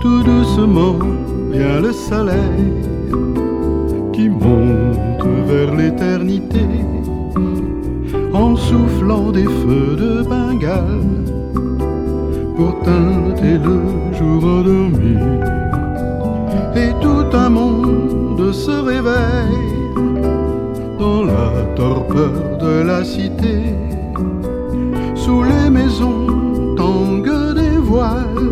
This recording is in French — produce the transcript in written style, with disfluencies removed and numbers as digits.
Tout doucement vient le soleil qui monte vers l'éternité en soufflant des feux de Bengale pour teinter le jour endormi. Et tout un monde se réveille dans la torpeur de la cité. Sous les maisons tanguent des voiles